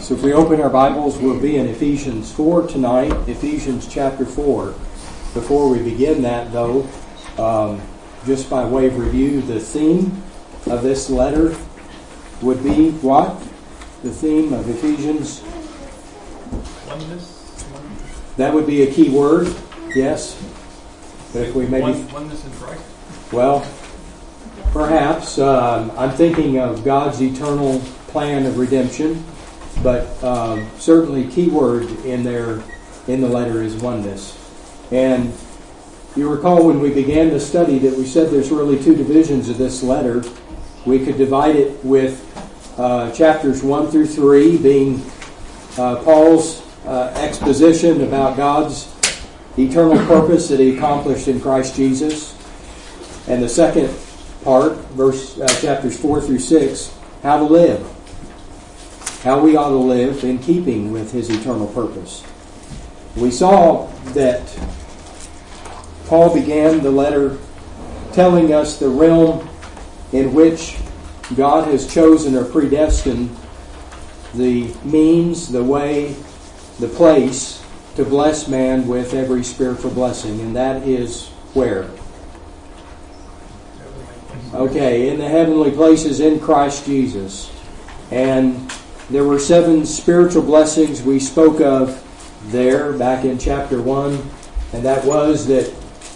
So if we open our Bibles, we'll be in Ephesians 4 tonight, Ephesians chapter 4. Before we begin that, though, just by way of review, the theme of this letter would be what? The theme of Ephesians? Oneness. That would be a key word, yes. But if we maybe... Oneness in Christ? Well, perhaps. I'm thinking of God's eternal plan of redemption. But certainly key word in the letter is oneness. And you recall when we began to study that we said there's really two divisions of this letter. We could divide it with chapters 1 through 3 being Paul's exposition about God's eternal purpose that He accomplished in Christ Jesus. And the second part, chapters 4 through 6, how to live. How we ought to live in keeping with His eternal purpose. We saw that Paul began the letter telling us the realm in which God has chosen or predestined the means, the way, the place to bless man with every spiritual blessing. And that is where? Okay, in the heavenly places in Christ Jesus. And there were 7 spiritual blessings we spoke of there back in chapter 1. And that was that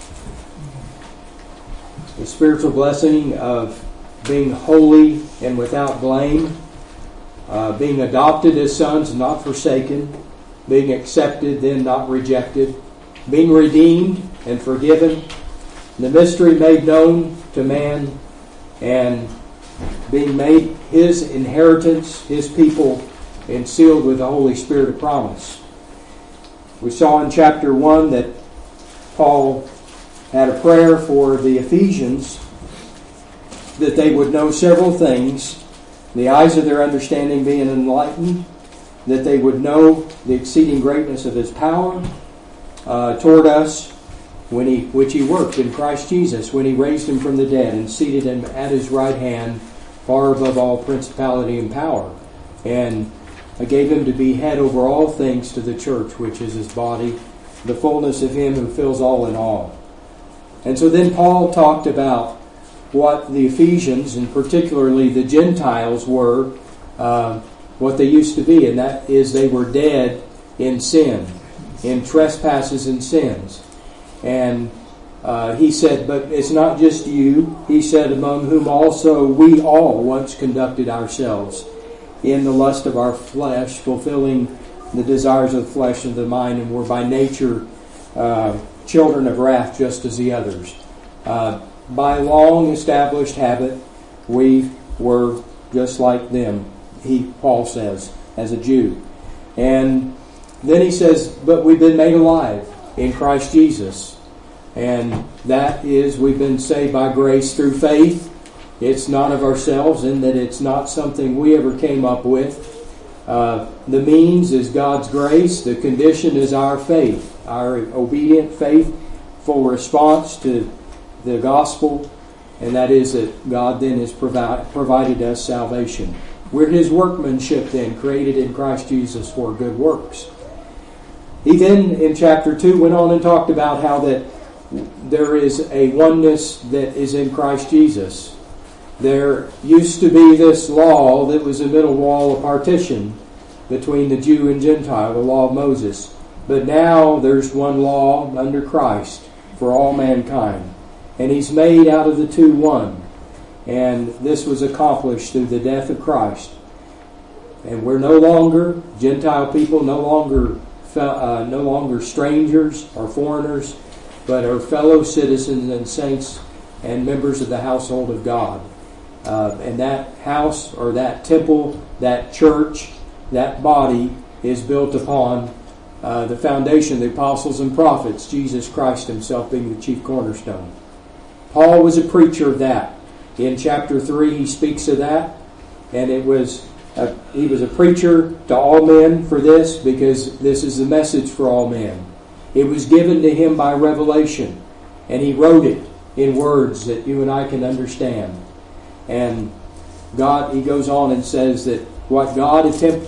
the spiritual blessing of being holy and without blame, being adopted as sons, not forsaken, being accepted, then not rejected, being redeemed and forgiven, the mystery made known to man, and being made His inheritance, His people, and sealed with the Holy Spirit of promise. We saw in chapter 1 that Paul had a prayer for the Ephesians that they would know several things, the eyes of their understanding being enlightened, that they would know the exceeding greatness of His power toward us, which He worked in Christ Jesus when He raised Him from the dead and seated Him at His right hand, far above all principality and power, and gave Him to be head over all things to the church, which is His body, the fullness of Him who fills all in all. And so then Paul talked about what the Ephesians, and particularly the Gentiles, were, what they used to be, and that is they were dead in sin, in trespasses and sins. And he said, but it's not just you. He said, among whom also we all once conducted ourselves in the lust of our flesh, fulfilling the desires of the flesh and the mind, and were by nature children of wrath just as the others. By long established habit, we were just like them, Paul says, as a Jew. And then he says, but we've been made alive in Christ Jesus. And that is, we've been saved by grace through faith. It's not of ourselves, in that it's not something we ever came up with. The means is God's grace. The condition is our faith, our obedient, faithful response to the gospel. And that is that God then has provided us salvation. We're His workmanship then, created in Christ Jesus for good works. He then, in chapter 2, went on and talked about how that there is a oneness that is in Christ Jesus. There used to be this law that was a middle wall of partition between the Jew and Gentile, the law of Moses. But now there's one law under Christ for all mankind. And He's made out of the two one. And this was accomplished through the death of Christ. And we're no longer, Gentile people, no longer strangers or foreigners, but are fellow citizens and saints and members of the household of God. And that house or that temple, that church, that body is built upon the foundation of the apostles and prophets, Jesus Christ Himself being the chief cornerstone. Paul was a preacher of that. In chapter 3 he speaks of that, and he was a preacher to all men for this, because this is the message for all men. It was given to him by revelation, and he wrote it in words that you and I can understand. And God, he goes on and says that what God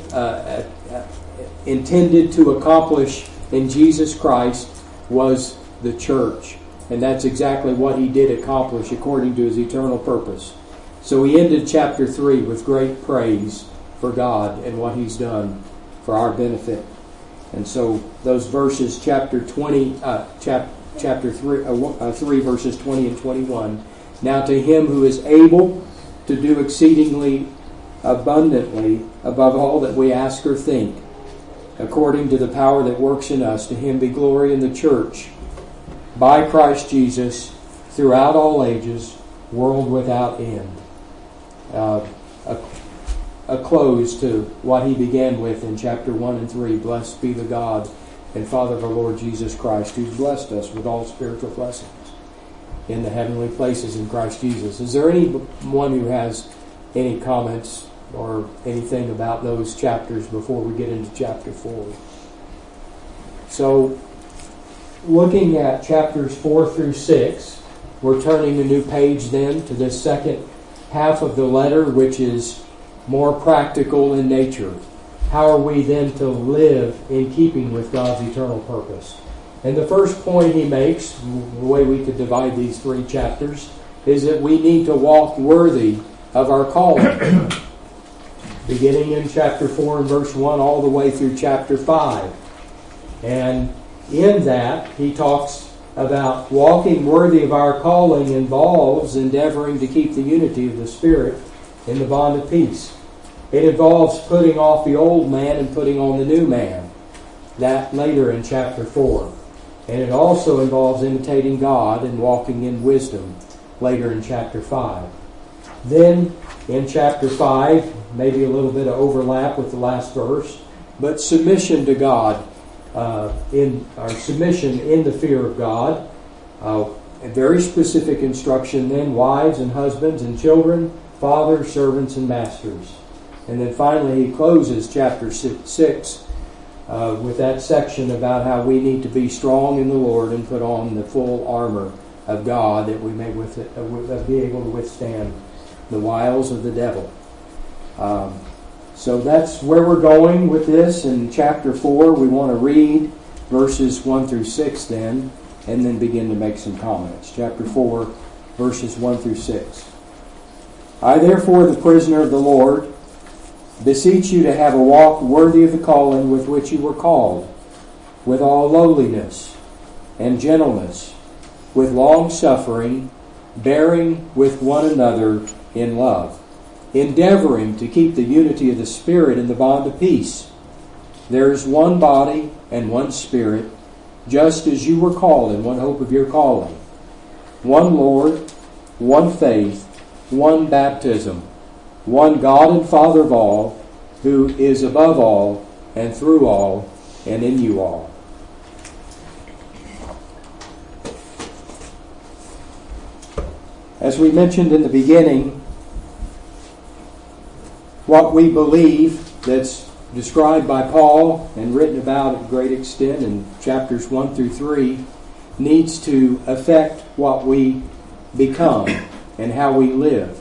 intended to accomplish in Jesus Christ was the church. And that's exactly what He did accomplish according to His eternal purpose. So he ended chapter 3 with great praise for God and what He's done for our benefit. And so those verses, chapter 3, verses 20 and 21. Now to Him who is able to do exceedingly abundantly above all that we ask or think, according to the power that works in us, to Him be glory in the church by Christ Jesus throughout all ages, world without end. A close to what he began with in chapter 1 and 3. Blessed be the God and Father of our Lord Jesus Christ, who's blessed us with all spiritual blessings in the heavenly places in Christ Jesus. Is there anyone who has any comments or anything about those chapters before we get into chapter 4? So, looking at chapters 4 through 6, we're turning a new page then to this second half of the letter, which is more practical in nature. How are we then to live in keeping with God's eternal purpose? And the first point he makes, the way we could divide these 3 chapters, is that we need to walk worthy of our calling. Beginning in chapter 4 and verse 1 all the way through chapter 5. And in that, he talks about walking worthy of our calling involves endeavoring to keep the unity of the Spirit in the bond of peace. It involves putting off the old man and putting on the new man. That later in chapter 4. And it also involves imitating God and walking in wisdom later in chapter 5. Then in chapter 5, maybe a little bit of overlap with the last verse, but submission to God, submission in the fear of God. A very specific instruction then, wives and husbands and children, fathers, servants, and masters. And then finally he closes chapter 6 with that section about how we need to be strong in the Lord and put on the full armor of God that we may be able to withstand the wiles of the devil. So that's where we're going with this. In chapter 4, we want to read verses 1 through 6 then, and then begin to make some comments. Chapter 4, verses 1 through 6. I therefore, the prisoner of the Lord, beseech you to have a walk worthy of the calling with which you were called, with all lowliness and gentleness, with long suffering, bearing with one another in love, endeavoring to keep the unity of the Spirit in the bond of peace. There is one body and one Spirit, just as you were called in one hope of your calling. One Lord, one faith, one baptism, one God and Father of all, who is above all, and through all, and in you all. As we mentioned in the beginning, what we believe that's described by Paul and written about at great extent in chapters 1 through 3 needs to affect what we become and how we live.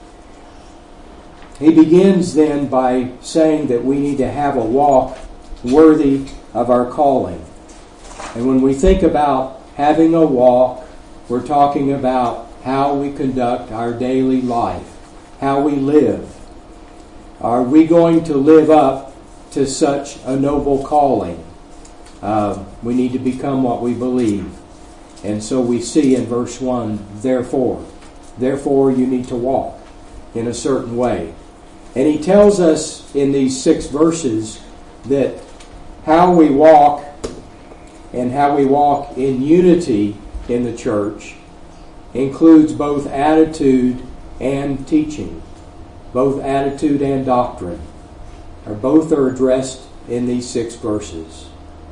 He begins then by saying that we need to have a walk worthy of our calling. And when we think about having a walk, we're talking about how we conduct our daily life, how we live. Are we going to live up to such a noble calling? We need to become what we believe. And so we see in verse 1, therefore you need to walk in a certain way. And he tells us in these 6 verses that how we walk and how we walk in unity in the church includes both attitude and teaching. Both attitude and doctrine. Both are addressed in these 6 verses.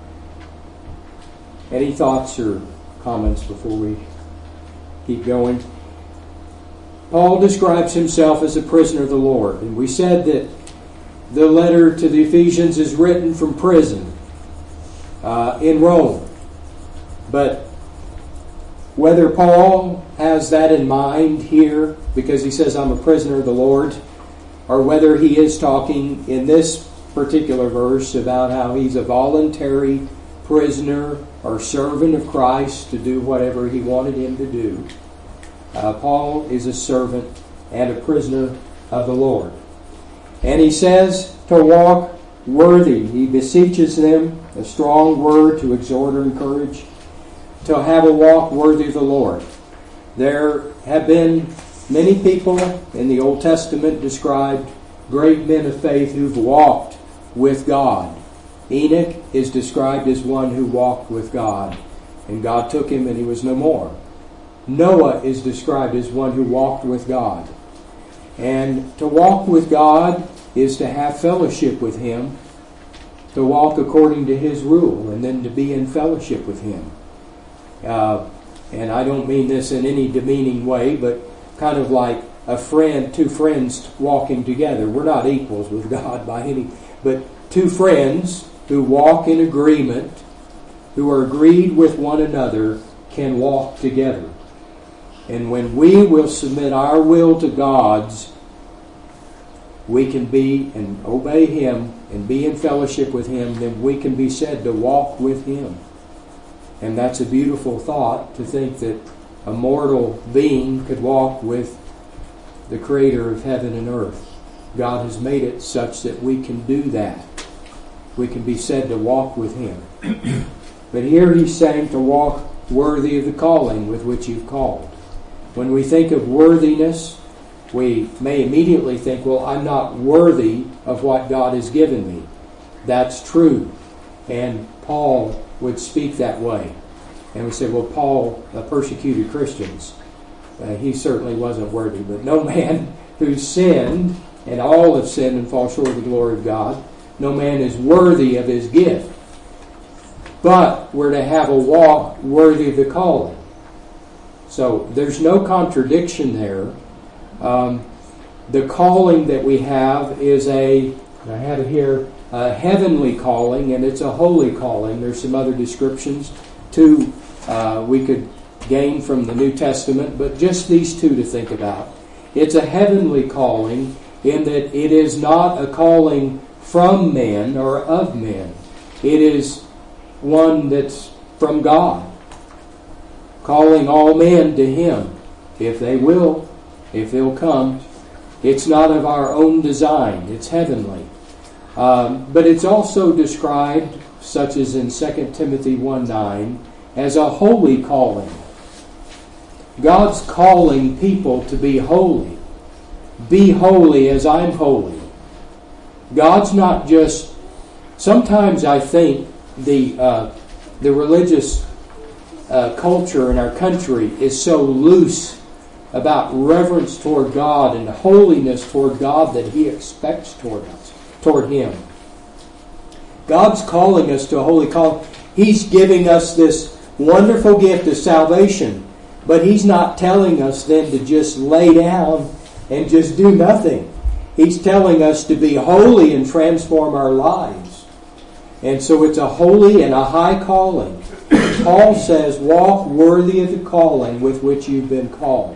Any thoughts or comments before we keep going? Paul describes himself as a prisoner of the Lord. And we said that the letter to the Ephesians is written from prison in Rome. But whether Paul has that in mind here, because he says, I'm a prisoner of the Lord, or whether he is talking in this particular verse about how he's a voluntary prisoner or servant of Christ to do whatever he wanted him to do. Paul is a servant and a prisoner of the Lord. And he says to walk worthy. He beseeches them, a strong word to exhort or encourage, to have a walk worthy of the Lord. There have been many people in the Old Testament described, great men of faith who've walked with God. Enoch is described as one who walked with God, and God took him and he was no more. Noah is described as one who walked with God. And to walk with God is to have fellowship with Him, to walk according to His rule, and then to be in fellowship with Him. And I don't mean this in any demeaning way, but kind of like a friend, two friends walking together. We're not equals with God by any, but two friends who walk in agreement, who are agreed with one another, can walk together. And when we will submit our will to God's, we can be and obey Him and be in fellowship with Him, then we can be said to walk with Him. And that's a beautiful thought, to think that a mortal being could walk with the Creator of heaven and earth. God has made it such that we can do that. We can be said to walk with Him. But here He's saying to walk worthy of the calling with which you've called. When we think of worthiness, we may immediately think, well, I'm not worthy of what God has given me. That's true. And Paul would speak that way. And we say, well, Paul persecuted Christians. He certainly wasn't worthy. But no man who sinned, and all have sinned and fall short of the glory of God, no man is worthy of his gift. But we're to have a walk worthy of the calling. So there's no contradiction there. The calling that we have is I have it here, a heavenly calling, and it's a holy calling. There's some other descriptions too we could gain from the New Testament, but just these two to think about. It's a heavenly calling in that it is not a calling from men or of men. It is one that's from God, calling all men to Him, if they will, if they'll come. It's not of our own design. It's heavenly. But it's also described, such as in 2 Timothy 1:9, as a holy calling. God's calling people to be holy. Be holy as I'm holy. God's not just... Sometimes I think the religious culture in our country is so loose about reverence toward God and holiness toward God that He expects toward Him. God's calling us to a holy calling. He's giving us this wonderful gift of salvation, but He's not telling us then to just lay down and just do nothing. He's telling us to be holy and transform our lives. And so it's a holy and a high calling. Paul says, walk worthy of the calling with which you've been called.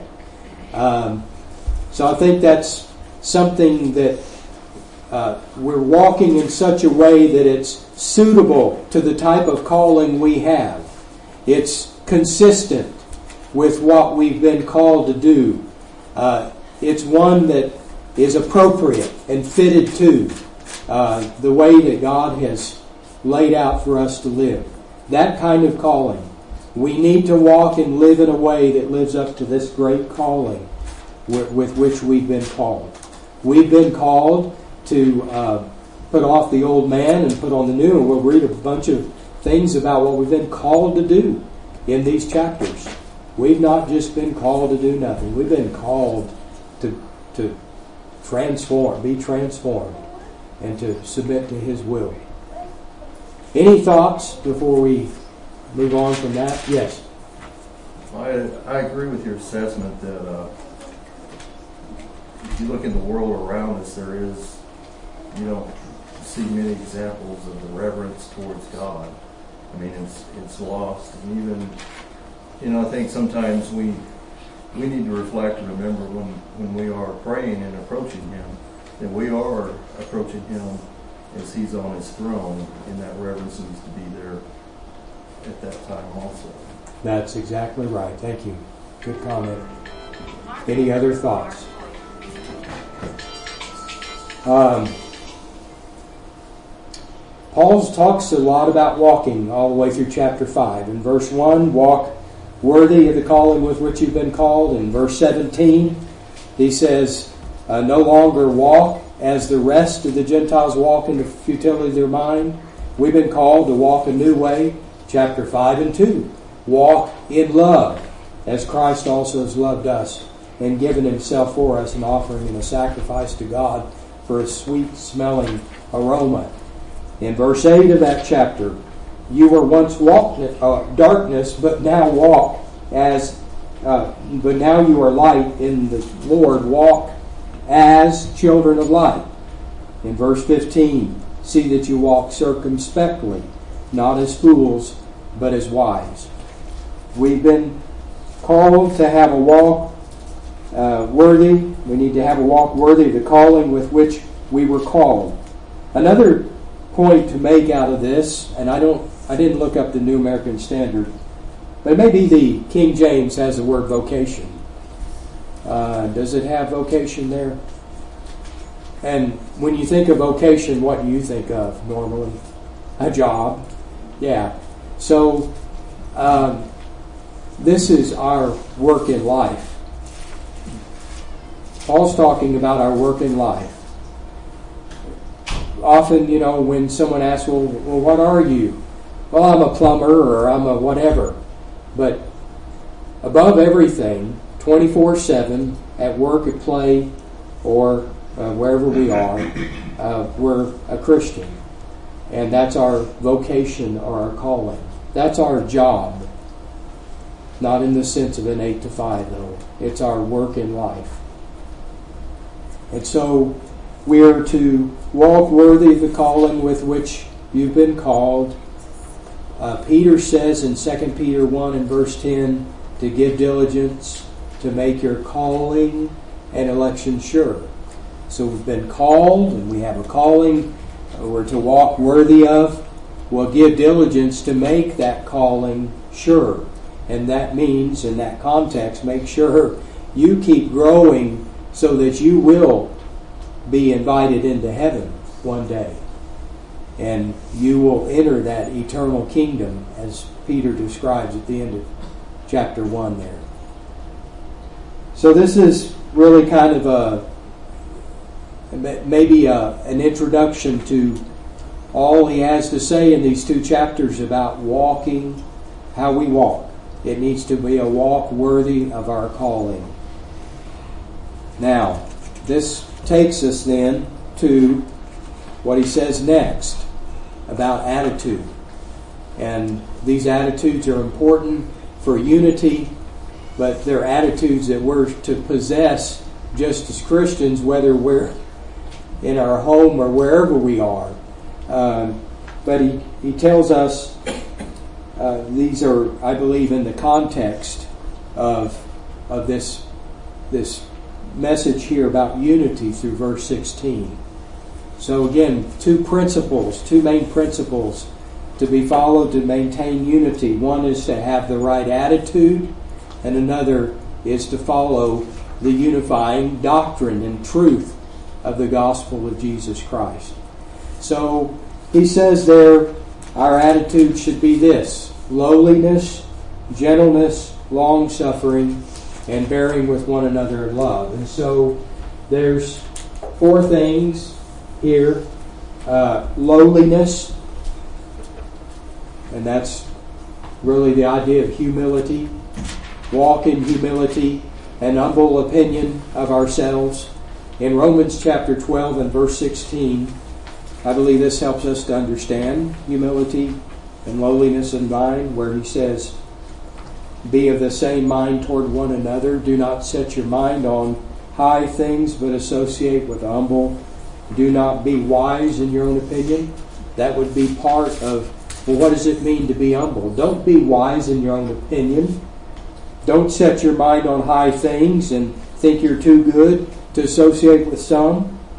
So I think that's something that we're walking in such a way that it's suitable to the type of calling we have. It's consistent with what we've been called to do. It's one that is appropriate and fitted to the way that God has laid out for us to live. That kind of calling. We need to walk and live in a way that lives up to this great calling with which we've been called. We've been called to put off the old man and put on the new, and we'll read a bunch of things about what we've been called to do in these chapters. We've not just been called to do nothing. We've been called to transform, be transformed, and to submit to His will. Any thoughts before we move on from that? Yes. I agree with your assessment that if you look in the world around us, you don't see many examples of the reverence towards God. I mean, it's lost. And even, I think sometimes we need to reflect and remember when we are praying and approaching Him, that we are approaching Him as He's on His throne, and that reverence needs to be there at that time also. That's exactly right. Thank you. Good comment. Any other thoughts? Paul talks a lot about walking all the way through chapter 5. In verse 1, walk worthy of the calling with which you've been called. In verse 17, he says, no longer walk as the rest of the Gentiles walk in the futility of their mind. We've been called to walk a new way. Chapter 5 and 2, walk in love, as Christ also has loved us and given Himself for us, an offering and a sacrifice to God for a sweet-smelling aroma. In verse 8 of that chapter, you were once walked in darkness, but now you are light in the Lord. Walk as children of light. In verse 15, see that you walk circumspectly, not as fools, but as wise. We've been called to have a walk worthy. We need to have a walk worthy of the calling with which we were called. Another point to make out of this, and I didn't look up the New American Standard, but maybe the King James has the word vocation. Does it have vocation there? And when you think of vocation, what do you think of normally? A job. Yeah. So this is our work in life. Paul's talking about our work in life. Often, when someone asks, well, what are you? Well, I'm a plumber or I'm a whatever. But above everything, 24/7, at work, at play, or wherever we are, we're a Christian. And that's our vocation or our calling. That's our job. Not in the sense of an 8 to 5, though. It's our work in life. And so we are to walk worthy of the calling with which you've been called. Peter says in 2 Peter 1 and verse 10 to give diligence to make your calling and election sure. So we've been called and we have a calling we're to walk worthy of. We'll give diligence to make that calling sure. And that means, in that context, make sure you keep growing so that you will be invited into heaven one day. And you will enter that eternal kingdom, as Peter describes at the end of chapter 1 there. So this is really kind of maybe an introduction to all he has to say in these 2 chapters about walking, how we walk. It needs to be a walk worthy of our calling. Now, this takes us then to what he says next about attitude. And these attitudes are important for unity, but they're attitudes that we're to possess just as Christians, whether we're in our home or wherever we are. But he tells us these are, I believe, in the context of this message here about unity through verse 16. So again, 2 main principles to be followed to maintain unity. One is to have the right attitude, and another is to follow the unifying doctrine and truth of the gospel of Jesus Christ. So he says there, our attitude should be this: lowliness, gentleness, long-suffering, and bearing with one another in love. And so there's 4 things here. Lowliness, and that's really the idea of humility. Walk in humility and humble opinion of ourselves. In Romans chapter 12 and verse 16, I believe this helps us to understand humility and lowliness in mind, where he says, be of the same mind toward one another. Do not set your mind on high things, but associate with the humble. Do not be wise in your own opinion. That would be part of, well, what does it mean to be humble? Don't be wise in your own opinion. Don't set your mind on high things and think you're too good to associate with some.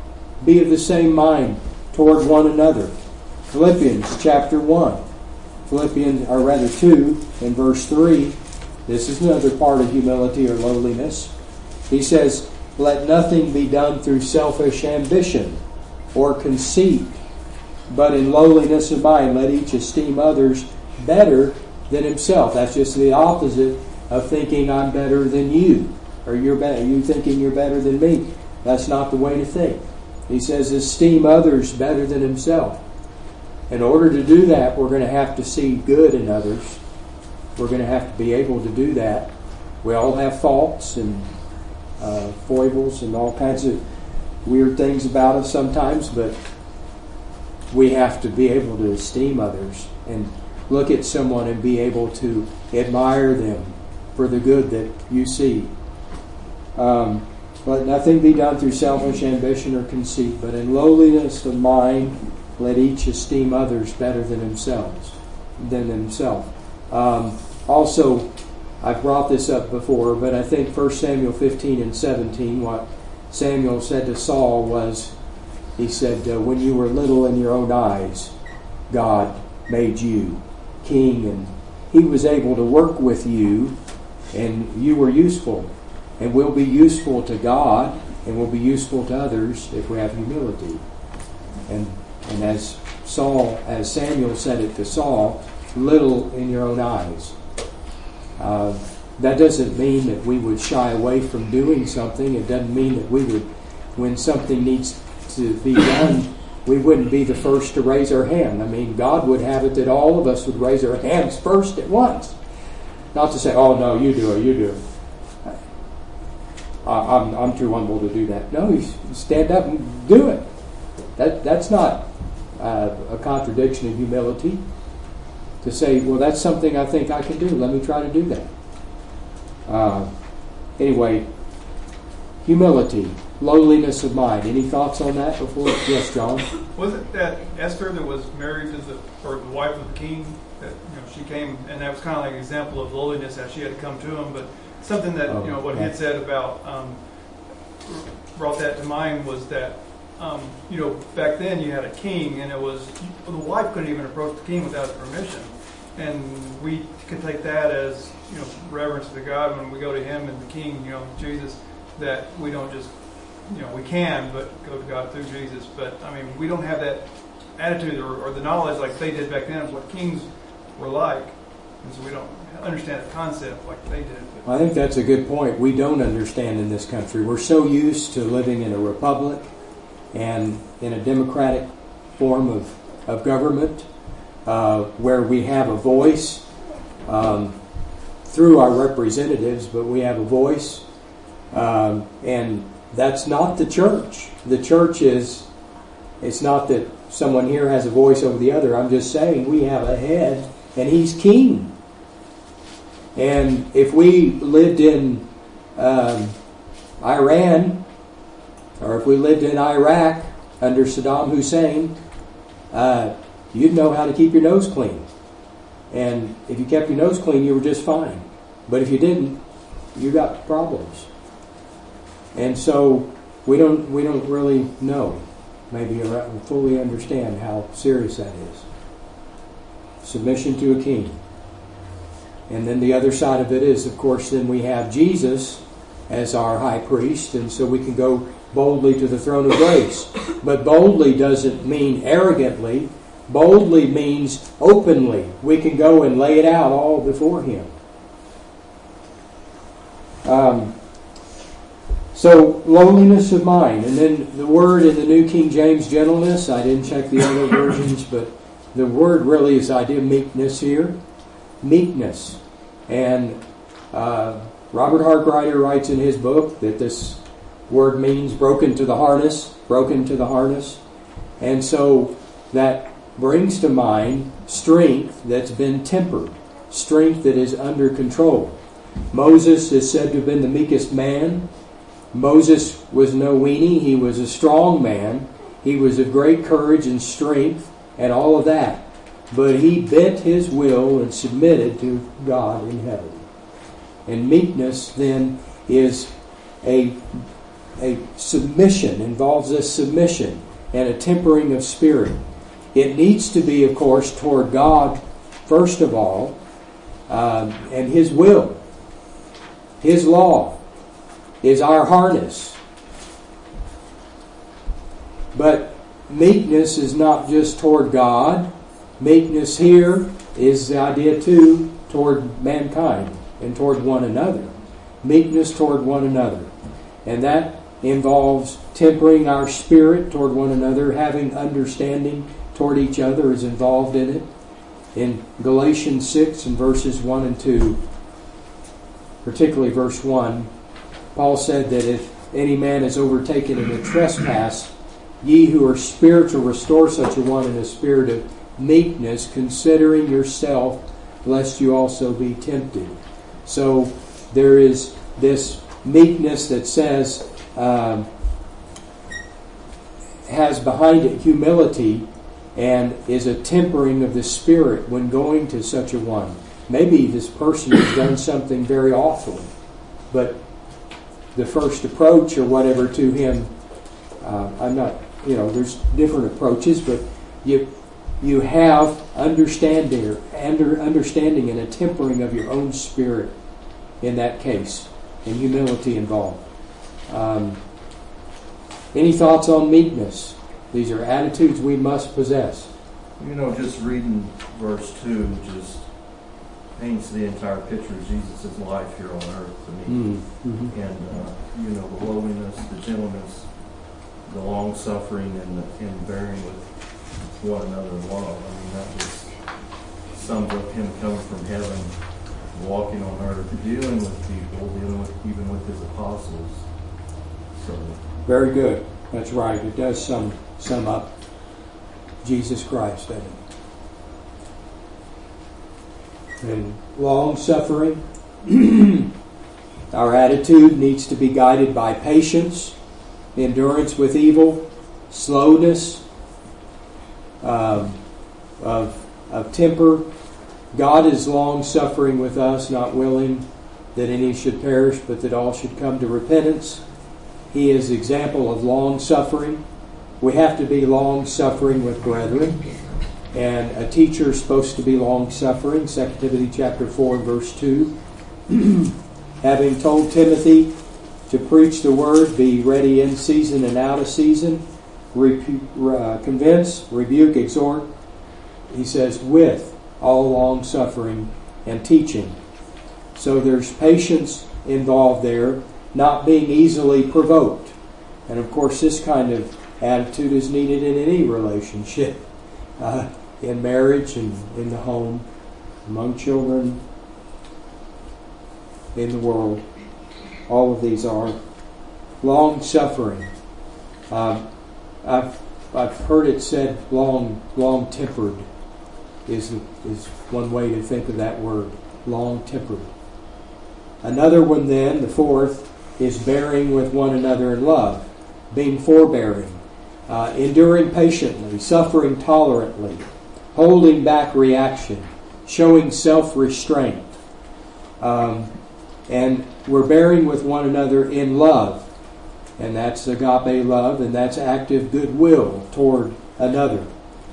be of the same mind toward one another. Philippians chapter 1. Philippians, or rather 2, in verse 3. This is another part of humility or lowliness. He says, "Let nothing be done through selfish ambition or conceit, but in lowliness of mind let each esteem others better than himself." That's just the opposite of thinking I'm better than you, or you're better. You thinking you're better than me. That's not the way to think. He says, esteem others better than himself. In order to do that, we're going to have to see good in others. We're going to have to be able to do that. We all have faults and foibles and all kinds of weird things about us sometimes, but we have to be able to esteem others and look at someone and be able to admire them for the good that you see. Let nothing be done through selfish ambition or conceit, but in lowliness of mind let each esteem others better than himself. Also, I've brought this up before, but I think 1 Samuel 15 and 17, what Samuel said to Saul was, he said, when you were little in your own eyes, God made you king, and he was able to work with you, and you were useful. And we'll be useful to God, and we'll be useful to others if we have humility. And as Samuel said it to Saul, little in your own eyes. That doesn't mean that we would shy away from doing something. It doesn't mean that we would, when something needs to be done, we wouldn't be the first to raise our hand. I mean, God would have it that all of us would raise our hands first at once. Not to say, oh no, you do it. I'm too humble to do that. No, you stand up and do it. That's not a contradiction of humility. To say, well, that's something I think I can do. Let me try to do that. Anyway, humility, lowliness of mind. Any thoughts on that before? Yes, John. Was it that Esther that was married to the wife of the king? That she came, and that was kind of like an example of lowliness, that she had to come to him. But something that what he had said about brought that to mind was that back then you had a king, and it was the wife couldn't even approach the king without his permission. And we can take that as reverence to God when we go to Him and the King, Jesus. That we don't just we can, but go to God through Jesus. But I mean, we don't have that attitude or the knowledge like they did back then of what kings were like, and so we don't understand the concept like they did. I think that's a good point. We don't understand in this country. We're so used to living in a republic and in a democratic form of government where we have a voice through our representatives, but we have a voice. And that's not the church. The church it's not that someone here has a voice over the other. I'm just saying we have a head, and he's king. And if we lived in Iran, or if we lived in Iraq under Saddam Hussein, you'd know how to keep your nose clean. And if you kept your nose clean, you were just fine. But if you didn't, you got problems. And so we don't really know, maybe fully understand how serious that is. Submission to a king. And then the other side of it is, of course, then we have Jesus as our high priest, and so we can go boldly to the throne of grace. But boldly doesn't mean arrogantly. Boldly means openly. We can go and lay it out all before Him. So, lowliness of mind. And then the word in the New King James, gentleness. I didn't check the other versions, but the word really is the idea of meekness here. Meekness. And Robert Harkrider writes in his book that this word means broken to the harness. And so that brings to mind strength that's been tempered. Strength that is under control. Moses is said to have been the meekest man. Moses was no weenie. He was a strong man. He was of great courage and strength and all of that. But he bent his will and submitted to God in heaven. And meekness then is a a submission, involves a submission and a tempering of spirit. It needs to be, of course, toward God, first of all, and His will. His law is our harness. But meekness is not just toward God. Meekness here is the idea, too, toward mankind and toward one another. Meekness toward one another. And that involves tempering our spirit toward one another, having understanding toward each other is involved in it. In Galatians 6 and verses 1 and 2, particularly verse 1, Paul said that if any man is overtaken in a trespass, ye who are spiritual restore such a one in a spirit of meekness, considering yourself, lest you also be tempted. So there is this meekness that says, has behind it humility and is a tempering of the spirit when going to such a one. Maybe this person has done something very awful, but the first approach or whatever to him, I'm not, there's different approaches, but you have understanding and a tempering of your own spirit in that case, and humility involved. Any thoughts on meekness? These are attitudes we must possess. Just reading verse 2 just paints the entire picture of Jesus' life here on earth to me. Mm-hmm. And, the lowliness, the gentleness, the long-suffering, and bearing with one another in love. That just sums up Him coming from heaven, walking on earth, dealing with people, even with His apostles. So very good. That's right. It does sum up Jesus Christ, doesn't it? And long-suffering, our attitude needs to be guided by patience, endurance with evil, slowness of temper. God is long-suffering with us, not willing that any should perish, but that all should come to repentance. He is the example of long-suffering. We have to be long-suffering with brethren. And a teacher is supposed to be long-suffering. 2 Timothy chapter 4 and verse 2. Having told Timothy to preach the word, be ready in season and out of season, convince, rebuke, exhort. He says, with all long-suffering and teaching. So there's patience involved there, not being easily provoked. And of course, this kind of attitude is needed in any relationship, in marriage and in the home, among children, in the world. All of these are long-suffering. I've heard it said long-tempered is one way to think of that word, long-tempered. Another one then, the fourth, is bearing with one another in love, being forbearing, enduring patiently, suffering tolerantly, holding back reaction, showing self-restraint. And we're bearing with one another in love, and that's agape love, and that's active goodwill toward another.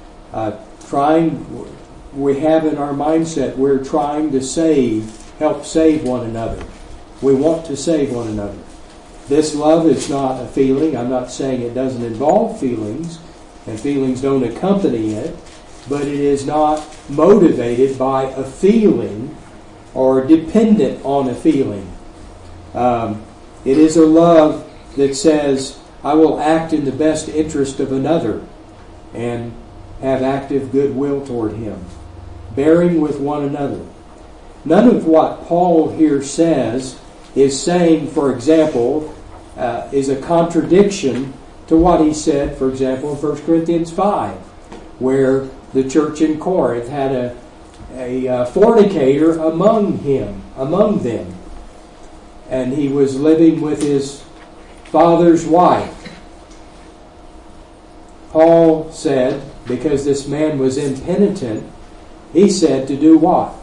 We have in our mindset, we're trying to help save one another. We want to save one another. This love is not a feeling. I'm not saying it doesn't involve feelings, and feelings don't accompany it, but it is not motivated by a feeling or dependent on a feeling. It is a love that says, I will act in the best interest of another and have active goodwill toward him. Bearing with one another. None of what Paul here says is saying, for example, is a contradiction to what he said, for example, in 1 Corinthians 5, where the church in Corinth had a fornicator among them, and he was living with his father's wife. Paul said, because this man was impenitent, he said to do what?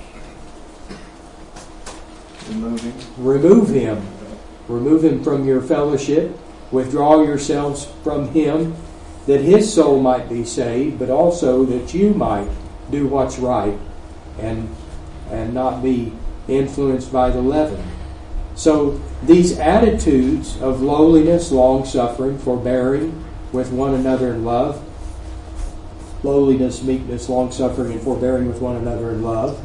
Remove him. Remove him from your fellowship. Withdraw yourselves from him, that his soul might be saved, but also that you might do what's right and not be influenced by the leaven. So these attitudes of lowliness, long-suffering, forbearing with one another in love, lowliness, meekness, long-suffering, and forbearing with one another in love,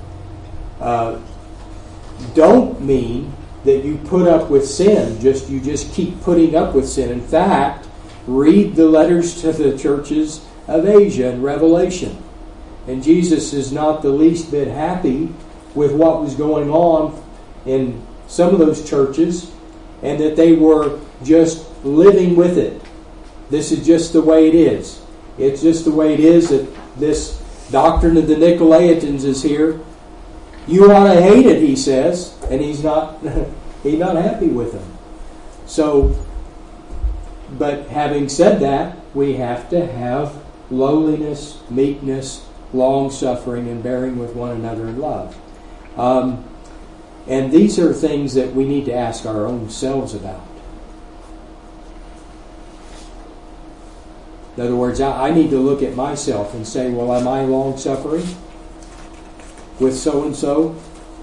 don't mean that you put up with sin. You just keep putting up with sin. In fact, read the letters to the churches of Asia in Revelation. And Jesus is not the least bit happy with what was going on in some of those churches, and that they were just living with it. This is just the way it is. It's just the way it is that this doctrine of the Nicolaitans is here. You ought to hate it, he says, and he's not happy with them. So, but having said that, we have to have lowliness, meekness, long-suffering, and bearing with one another in love. And these are things that we need to ask our own selves about. In other words, I need to look at myself and say, well, am I long-suffering with so-and-so?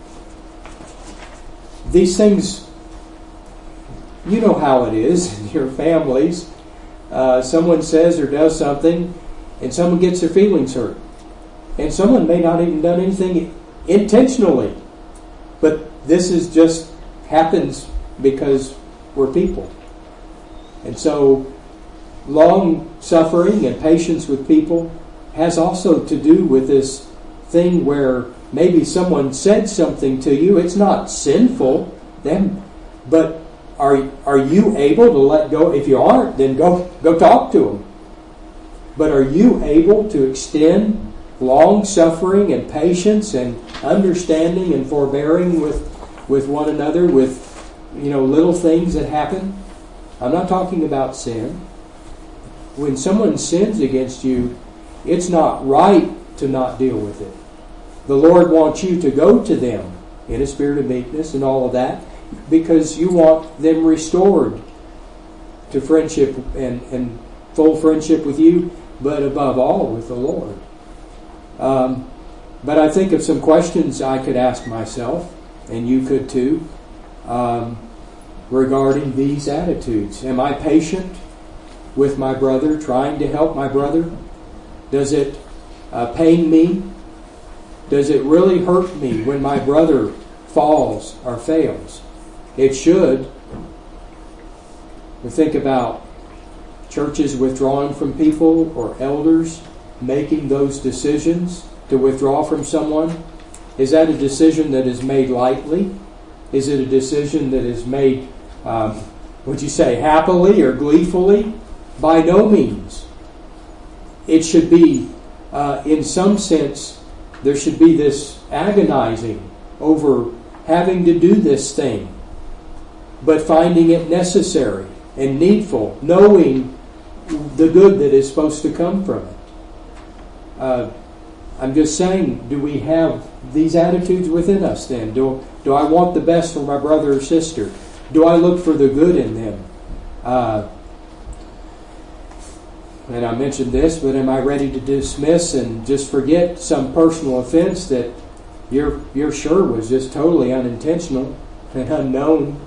These things, you know how it is in your families. Someone says or does something, and someone gets their feelings hurt. And someone may not even done anything intentionally. But this is just happens because we're people. And so long-suffering and patience with people has also to do with this thing where maybe someone said something to you. It's not sinful, but are you able to let go? If you aren't, then go talk to them. But are you able to extend long-suffering and patience and understanding and forbearing with one another with little things that happen? I'm not talking about sin. When someone sins against you, it's not right to not deal with it. The Lord wants you to go to them in a spirit of meekness and all of that, because you want them restored to friendship and full friendship with you, but above all with the Lord. But I think of some questions I could ask myself, and you could too, regarding these attitudes. Am I patient with my brother, trying to help my brother? Does it pain me? Does it really hurt me when my brother falls or fails? It should. We think about churches withdrawing from people or elders making those decisions to withdraw from someone. Is that a decision that is made lightly? Is it a decision that is made, would you say, happily or gleefully? By no means. It should be, in some sense, there should be this agonizing over having to do this thing, but finding it necessary and needful, knowing the good that is supposed to come from it. I'm just saying, do we have these attitudes within us then? Do I want the best for my brother or sister? Do I look for the good in them? And I mentioned this, but am I ready to dismiss and just forget some personal offense that you're sure was just totally unintentional and unknown?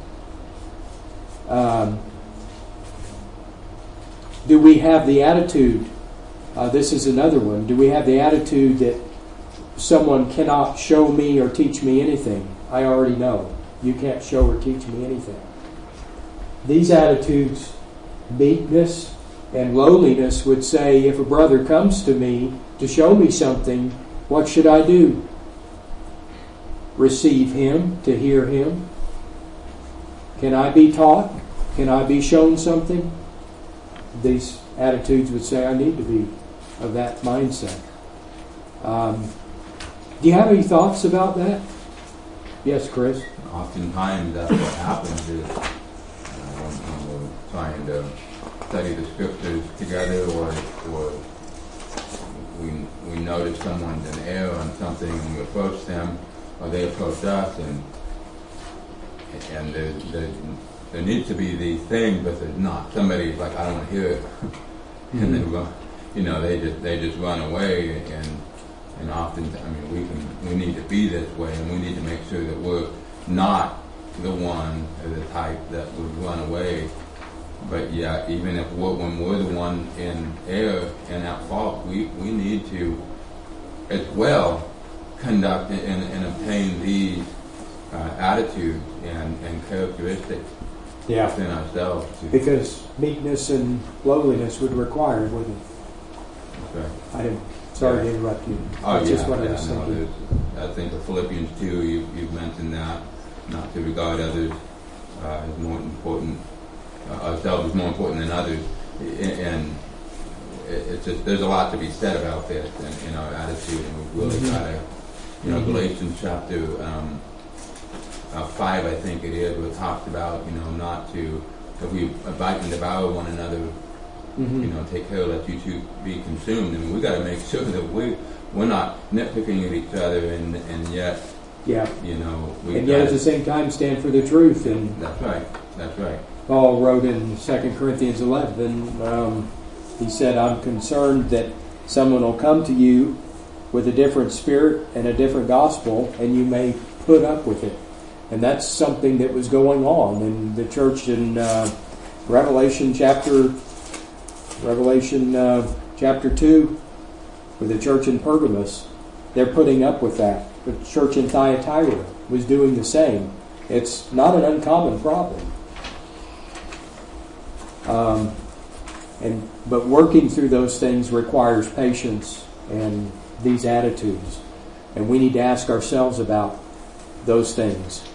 Do we have the attitude, this is another one, do we have the attitude that someone cannot show me or teach me anything? I already know. You can't show or teach me anything. These attitudes, meekness and lowliness, would say, if a brother comes to me to show me something, what should I do? Receive him, to hear him? Can I be taught? Can I be shown something? These attitudes would say I need to be of that mindset. Do you have any thoughts about that? Yes, Chris? Oftentimes that's what happens is when we're trying to study the scriptures together, or we notice someone's in error on something and we approach them, or they approach us, and there's there needs to be these things, but there's not. Somebody's like, I don't want to hear it, and they run, they just run away, and often, we need to be this way, and we need to make sure that we're not the one or the type that would run away. But yeah, even when we're the one in error and at fault, we need to as well conduct and obtain these attitudes and characteristics within ourselves. Because meekness and lowliness would require it, wouldn't it? Okay. Sorry to interrupt you. That's just what I was thinking. I think of Philippians 2, you've mentioned that, not to regard others as more important, ourselves as more important than others, and it's just, there's a lot to be said about this in our attitude, and we really gotta, Galatians chapter 5, I think it is, where it talks about, not to, if we bite and devour one another, take care that you two be consumed. We got to make sure that we're not nitpicking at each other, and yet, and yet at the same time stand for the truth. And that's right. Paul wrote in 2 Corinthians 11, he said, I'm concerned that someone will come to you with a different spirit and a different gospel, and you may put up with it. And that's something that was going on in the church in Revelation chapter 2, with the church in Pergamos. They're putting up with that. The church in Thyatira was doing the same. It's not an uncommon problem. But working through those things requires patience and these attitudes. And we need to ask ourselves about those things.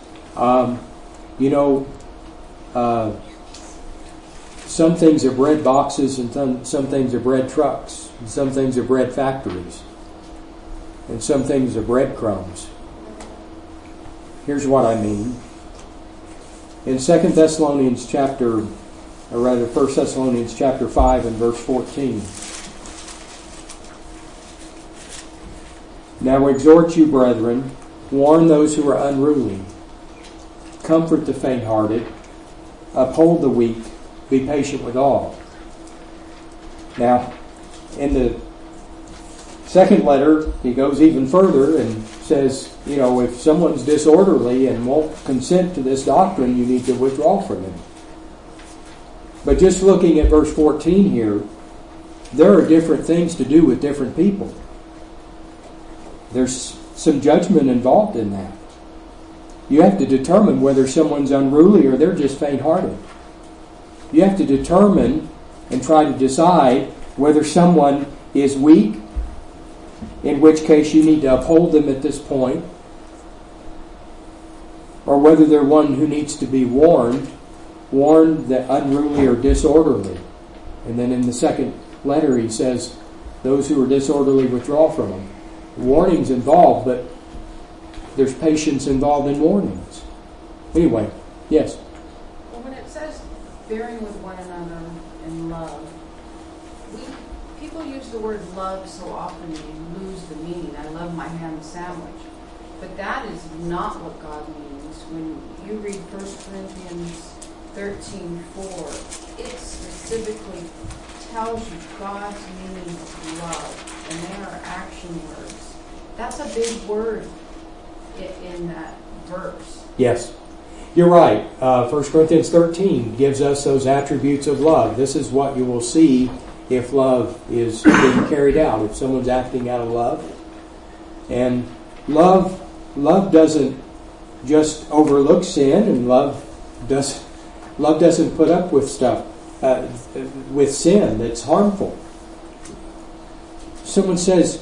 Some things are bread boxes, and some things are bread trucks, and some things are bread factories, and some things are breadcrumbs. Here's what I mean. In 1 Thessalonians chapter 5 and verse 14. Now exhort you, brethren, warn those who are unruly, comfort the faint-hearted, uphold the weak, be patient with all. Now, in the second letter, he goes even further and says, if someone's disorderly and won't consent to this doctrine, you need to withdraw from him. But just looking at verse 14 here, there are different things to do with different people. There's some judgment involved in that. You have to determine whether someone's unruly or they're just faint-hearted. You have to determine and try to decide whether someone is weak, in which case you need to uphold them at this point, or whether they're one who needs to be warned that unruly or disorderly. And then in the second letter he says, those who are disorderly, withdraw from them. Warning's involved, but there's patience involved in warnings. Anyway, yes? Well, when it says bearing with one another in love, people use the word love so often you lose the meaning. I love my ham sandwich. But that is not what God means. When you read 1 Corinthians 13:4, it specifically tells you God's meaning of love, and they are action words. That's a big word in that verse. Yes, you're right. 1 Corinthians 13 gives us those attributes of love. This is what you will see if love is being carried out, if someone's acting out of love. And love doesn't just overlook sin, and love doesn't put up with stuff, with sin that's harmful. Someone says,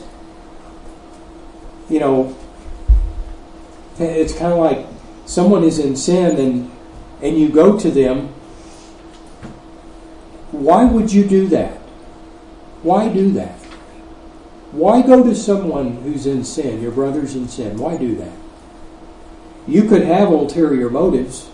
it's kind of like someone is in sin and you go to them. Why would you do that? Why do that? Why go to someone who's in sin, your brother's in sin? Why do that? You could have ulterior motives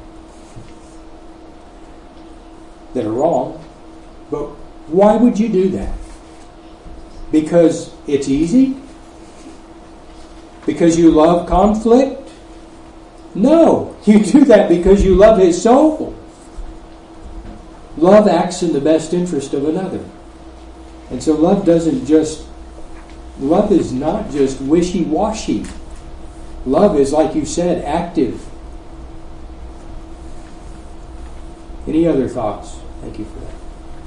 that are wrong, but why would you do that? Because it's easy? Because you love conflict? No, you do that because you love his soul. Love acts in the best interest of another. And so love is not just wishy-washy. Love is, like you said, active. Any other thoughts? Thank you for that.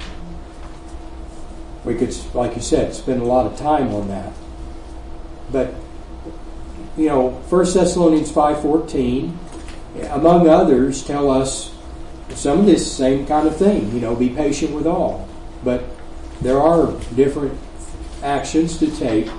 We could, like you said, spend a lot of time on that. But, 1 Thessalonians 5:14, among others, tell us some of this same kind of thing. Be patient with all. But there are different actions to take.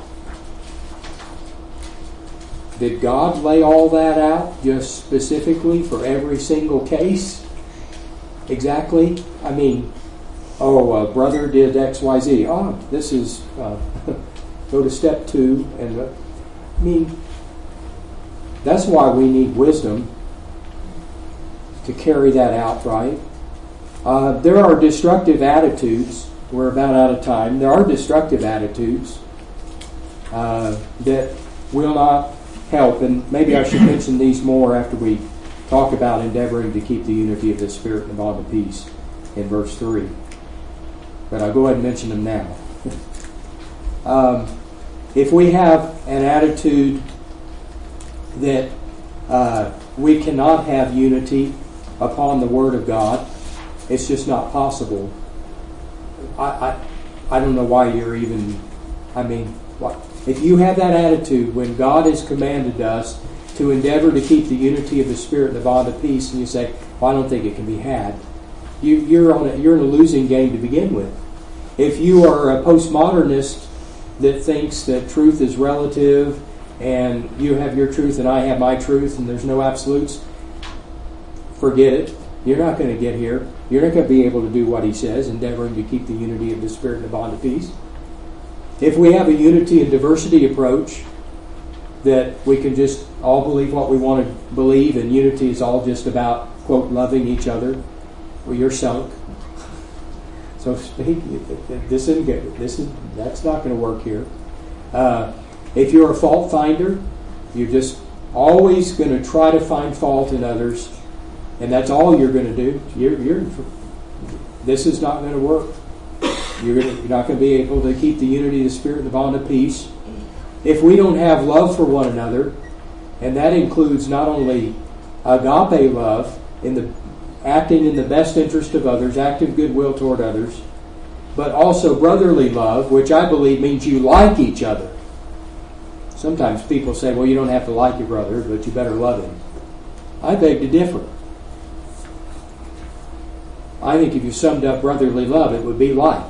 Did God lay all that out just specifically for every single case? Exactly? Brother did X, Y, Z. This is, go to step 2. And that's why we need wisdom to carry that out right. There are destructive attitudes. We're about out of time. There are destructive attitudes that will not help. And maybe I should mention these more after we talk about endeavoring to keep the unity of the Spirit and the bond of peace in verse 3. But I'll go ahead and mention them now. If we have an attitude that we cannot have unity upon the Word of God, it's just not possible. I don't know why you're even... if you have that attitude when God has commanded us to endeavor to keep the unity of the Spirit and the bond of peace, and you say, I don't think it can be had, you're in a losing game to begin with. If you are a postmodernist that thinks that truth is relative and you have your truth and I have my truth and there's no absolutes, forget it. You're not going to get here. You're not going to be able to do what he says, endeavoring to keep the unity of the Spirit and the bond of peace. If we have a unity and diversity approach, that we can just all believe what we want to believe, and unity is all just about, quote, loving each other, well, you're sunk. So this isn't good. That's not going to work here. If you're a fault finder, you're just always going to try to find fault in others, and that's all you're going to do. This is not going to work. You're not going to be able to keep the unity of the Spirit and the bond of peace. If we don't have love for one another, and that includes not only agape love, acting in the best interest of others, active goodwill toward others, but also brotherly love, which I believe means you like each other. Sometimes people say, well, you don't have to like your brother, but you better love him. I beg to differ. I think if you summed up brotherly love, it would be like.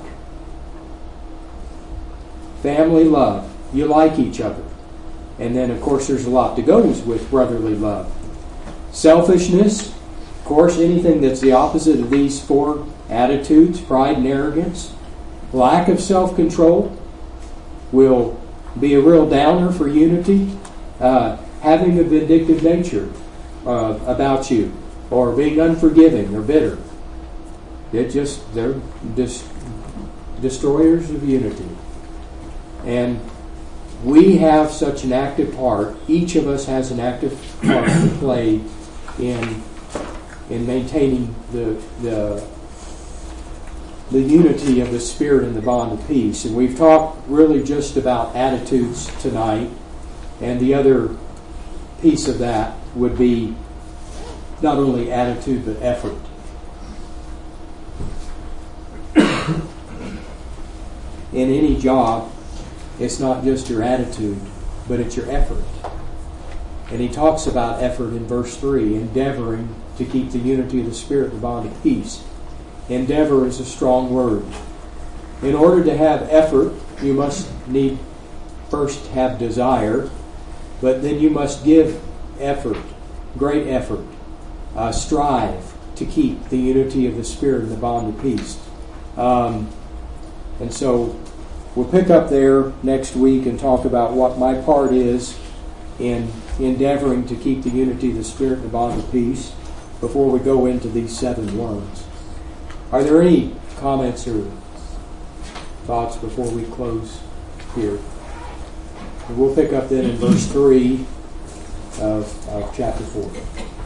Family love. You like each other. And then, of course, there's a lot that goes with brotherly love. Selfishness. Of course, anything that's the opposite of these 4 attitudes, pride and arrogance. Lack of self-control will be a real downer for unity. Having a vindictive nature about you, or being unforgiving or bitter. They're destroyers of unity. And we have such an active part. Each of us has an active part to play in maintaining the unity of the Spirit and the bond of peace. And we've talked really just about attitudes tonight. And the other piece of that would be not only attitude but effort. In any job, it's not just your attitude, but it's your effort. And he talks about effort in verse 3, endeavoring to keep the unity of the Spirit and the bond of peace. Endeavor is a strong word. In order to have effort, you must need first have desire, but then you must give effort, great effort, strive to keep the unity of the Spirit and the bond of peace. And so we'll pick up there next week and talk about what my part is in endeavoring to keep the unity of the Spirit and the bond of peace before we go into these 7 ones. Are there any comments or thoughts before we close here? And we'll pick up then in verse 3 of chapter 4.